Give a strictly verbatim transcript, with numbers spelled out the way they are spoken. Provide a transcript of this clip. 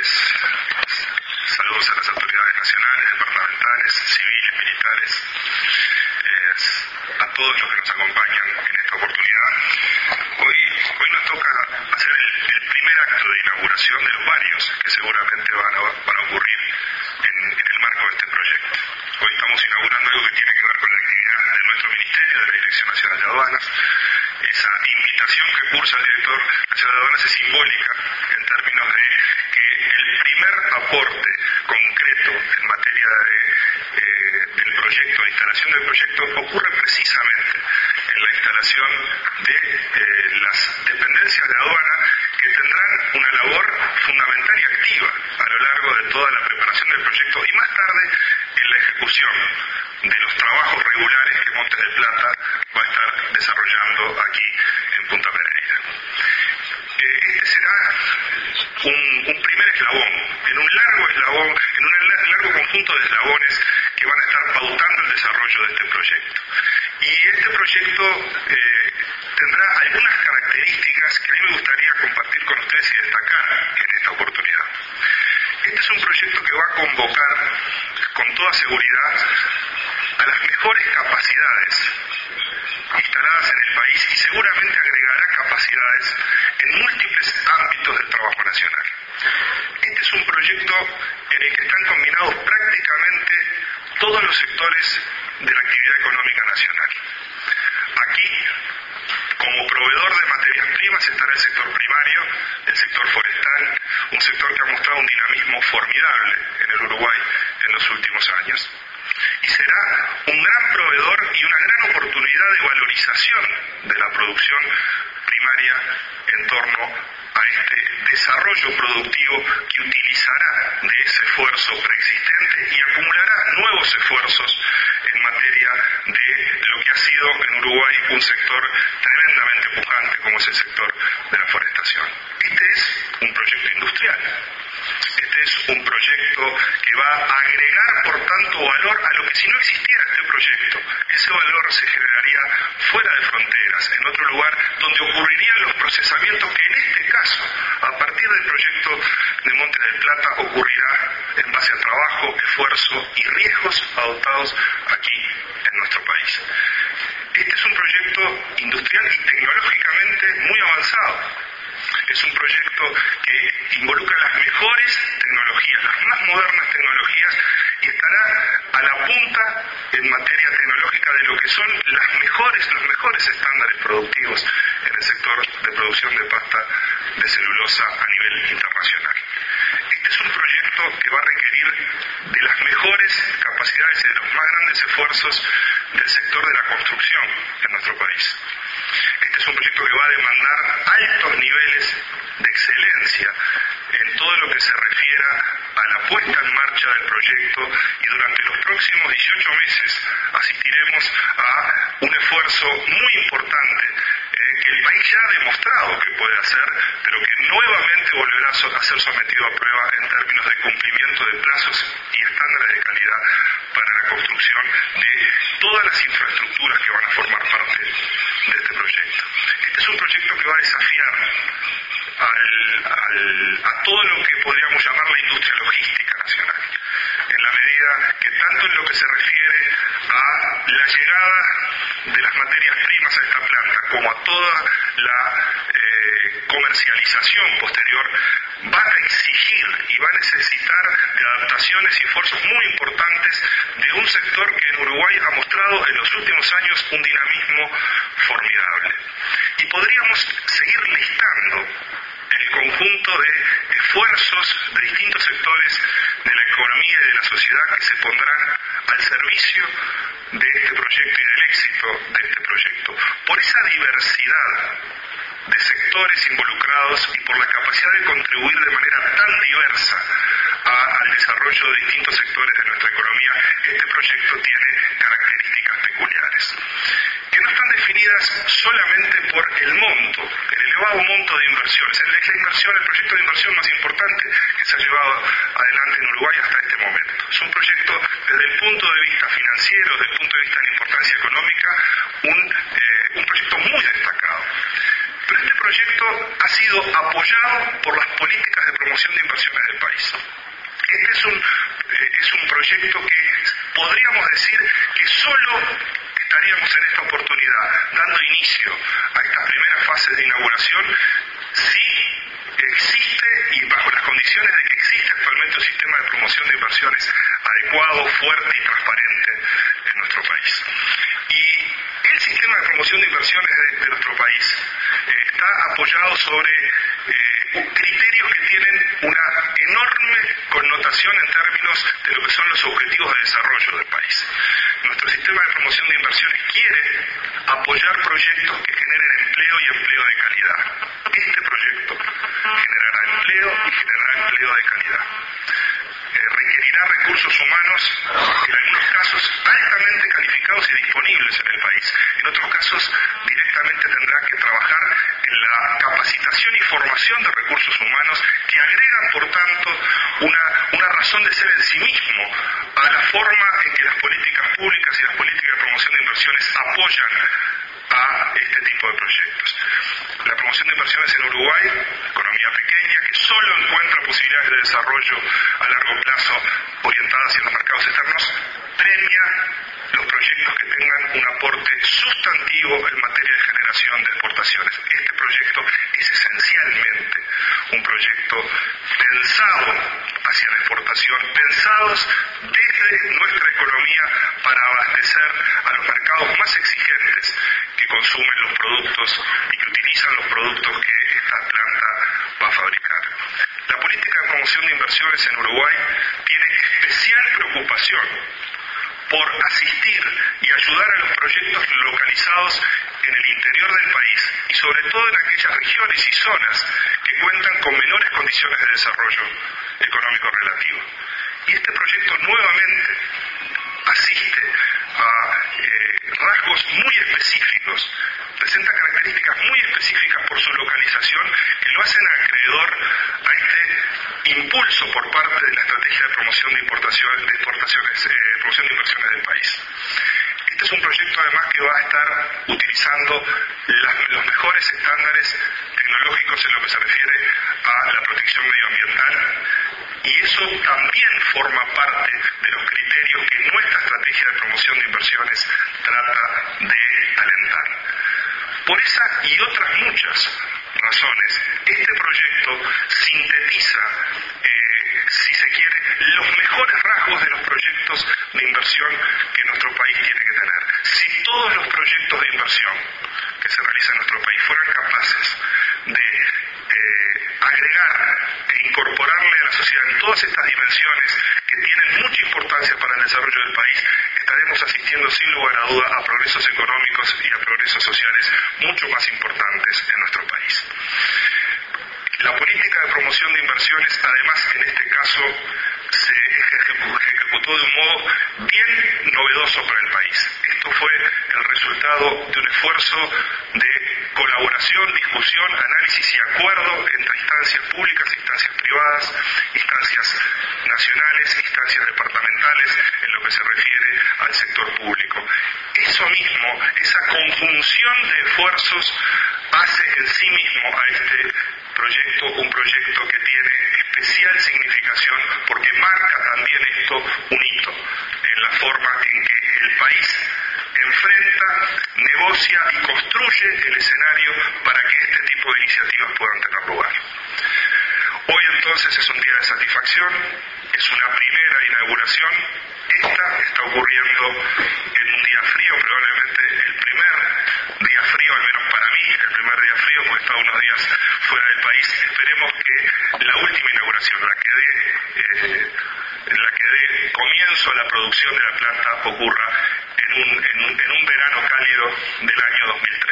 tardes. Saludos a las autoridades nacionales, departamentales, civiles, militares, eh, a todos los que nos acompañan en esta oportunidad. Hoy, hoy nos toca hacer el, el primer acto de inauguración de los varios que seguramente van a, van a ocurrir en, en el marco de este proyecto. Hoy estamos inaugurando algo que tiene que ver con la actividad de nuestro Ministerio, de la Dirección Nacional de Aduanas. Esa invitación que cursa el Director Nacional de Aduanas es simbólica en términos de que el primer aporte concreto en materia de, eh, del proyecto, de instalación del proyecto, ocurre precisamente en la instalación de eh, las dependencias de aduana que tendrán una labor fundamental y activa a lo largo de toda la preparación del proyecto y más tarde en la ejecución de los trabajos regulares que Montes del Plata va a estar desarrollando aquí en Punta Pereira. Eh, este será un, un primer eslabón, en un largo eslabón, en un largo conjunto de eslabones que van a estar pautando el desarrollo de este proyecto. Y este proyecto eh, tendrá algunas características que a mí me gustaría compartir con ustedes y destacar en esta oportunidad. Este es un proyecto que va a convocar con toda seguridad a las mejores capacidades instaladas en el país y seguramente agregará capacidades en múltiples ámbitos del trabajo nacional. Este es un proyecto en el que están combinados prácticamente todos los sectores de la actividad económica nacional. Aquí, como proveedor de materias primas, estará el sector primario, el sector forestal, un sector que ha mostrado un dinamismo formidable en el Uruguay en los últimos años. Y será un gran proveedor y una gran oportunidad de valorización de la producción primaria en torno a este desarrollo productivo que utilizará de ese esfuerzo preexistente y acumulará nuevos esfuerzos en materia de lo que ha sido en Uruguay un sector tremendamente pujante como es el sector de la forestación. Este es un proyecto industrial. Este es un proyecto que va a agregar, por tanto, valor a lo que si no existiera este proyecto, ese valor se generaría fuera de fronteras, en otro lugar donde ocurrirían los procesamientos que en este caso, a partir del proyecto de Montes del Plata, ocurrirá en base a trabajo, esfuerzo y riesgos adoptados aquí en nuestro país. Este es un proyecto industrial y tecnológicamente muy avanzado. Es un proyecto que involucra las mejores tecnologías, las más modernas tecnologías, y estará a la punta en materia tecnológica de lo que son las mejores, los mejores estándares productivos en el sector de producción de pasta de celulosa a nivel internacional. Este es un proyecto que va a requerir de las mejores capacidades y de los más grandes esfuerzos del sector de la construcción en nuestro país. Este es un proyecto que va a demandar altos niveles de excelencia en todo lo que se refiera a la puesta en marcha del proyecto y durante los próximos dieciocho meses asistiremos a un esfuerzo muy importante eh, que el país ya ha demostrado que puede hacer, pero que nuevamente volverá a ser sometido a prueba en términos de cumplimiento de plazos y estándares de calidad para la construcción de todas las infraestructuras que van a formar parte de este proyecto. Este es un proyecto que va a desafiar al, al, a todo lo que podríamos llamar la industria logística nacional, en la medida que tanto en lo que se refiere a la llegada de las materias primas a esta planta como a toda la eh, comercialización posterior, va a exigir y va a necesitar de adaptaciones y esfuerzos muy importantes de un sector que en Uruguay ha mostrado en los últimos años un dinamismo formidable. Y podríamos seguir listando el conjunto de esfuerzos de distintos sectores de la economía y de la sociedad que se pondrán al servicio de este proyecto y del éxito de este proyecto. Por esa diversidad de sectores involucrados y por la capacidad de contribuir de manera tan diversa a, al desarrollo de distintos sectores de nuestra economía, este proyecto tiene características peculiares, que no están definidas solamente por el monto, el elevado monto de inversiones. Es la inversión, el proyecto de inversión más importante que se ha llevado adelante en Uruguay hasta este momento. Es un proyecto, desde el punto de vista financiero, desde el punto de vista de la importancia económica, un, eh, un proyecto muy destacado. Pero este proyecto ha sido apoyado por las políticas de promoción de inversiones del país. Este es un, eh, es un proyecto que podríamos decir que solo estaríamos en esta oportunidad dando inicio a estas primeras fases de inauguración si existe, y bajo las condiciones de que existe actualmente un sistema de promoción de inversiones adecuado, fuerte y transparente en nuestro país. Y el sistema de promoción de inversiones de, de nuestro país eh, está apoyado sobre eh, criterios que tienen una enorme connotación en términos de lo que son los objetivos de desarrollo del país. Nuestro sistema de promoción de inversiones quiere apoyar proyectos que generen empleo y empleo de calidad. Este proyecto generará empleo y generará empleo de calidad. Eh, requerirá recursos humanos, en algunos casos altamente calificados y disponibles en el país. En otros casos, directamente tendrá que trabajar en la capacitación y formación de recursos humanos que agregan, por tanto, una, una razón de ser en sí mismo a la forma en que las políticas públicas y las políticas de promoción de inversiones apoyan a este tipo de proyectos. La promoción de inversiones en Uruguay, economía pequeña, que solo encuentra posibilidades de desarrollo a largo plazo orientadas hacia los mercados externos, premia los proyectos que tengan un aporte sustantivo en materia de generación de exportaciones. Este proyecto es esencialmente un proyecto pensado hacia la exportación, pensados desde nuestra economía para abastecer a los mercados más exigentes que consumen los productos y que utilizan los productos que esta planta va a fabricar. La política de promoción de inversiones en Uruguay tiene especial preocupación por asistir y ayudar a los proyectos localizados en el interior del país y sobre todo en aquellas regiones y zonas que cuentan con menores condiciones de desarrollo económico relativo. Y este proyecto nuevamente asiste a eh, rasgos muy específicos, presenta características muy específicas por su localización que lo hacen acreedor a este impulso por parte de la estrategia de promoción de importaciones, de exportaciones, eh, promoción de inversiones del país. Este es un proyecto además que va a estar utilizando las, los mejores estándares tecnológicos en lo que se refiere a la protección medioambiental, y eso también forma parte de los criterios que nuestra estrategia de promoción de inversiones trata de alentar. Por esa y otras muchas razones, este proyecto sintetiza, eh, si se quiere, los mejores rasgos de los proyectos de inversión que nuestro país tiene que tener. Si todos los proyectos de inversión que se realizan en nuestro país fueran capaces de eh, agregar e incorporarle a la sociedad en todas estas dimensiones que tienen mucha importancia para el desarrollo del país, estaremos asistiendo sin lugar a duda a progresos económicos y a progresos sociales mucho más importantes en nuestro país. La política de promoción de inversiones, además, en este caso, se ejecutó de un modo bien novedoso para el país. Esto fue el resultado de un esfuerzo de colaboración, discusión, análisis y acuerdo entre instancias públicas, instancias privadas, instancias nacionales, instancias departamentales, en lo que se refiere al sector público. Eso mismo, esa conjunción de esfuerzos, hace en sí mismo a este proyecto un proyecto que tiene especial significación porque marca también esto un hito en la forma en que el país enfrenta, negocia y construye el escenario para que este tipo de iniciativas puedan tener lugar. Hoy entonces es un día de satisfacción, es una primera inauguración. Esta está ocurriendo en un día frío, probablemente el primer día frío, al menos para mí, el primer día frío, porque he estado unos días fuera del país. Esperemos que la última inauguración, la que dé, eh, la que dé comienzo a la producción de la planta, ocurra en un, en un, en un verano cálido del año dos mil trece.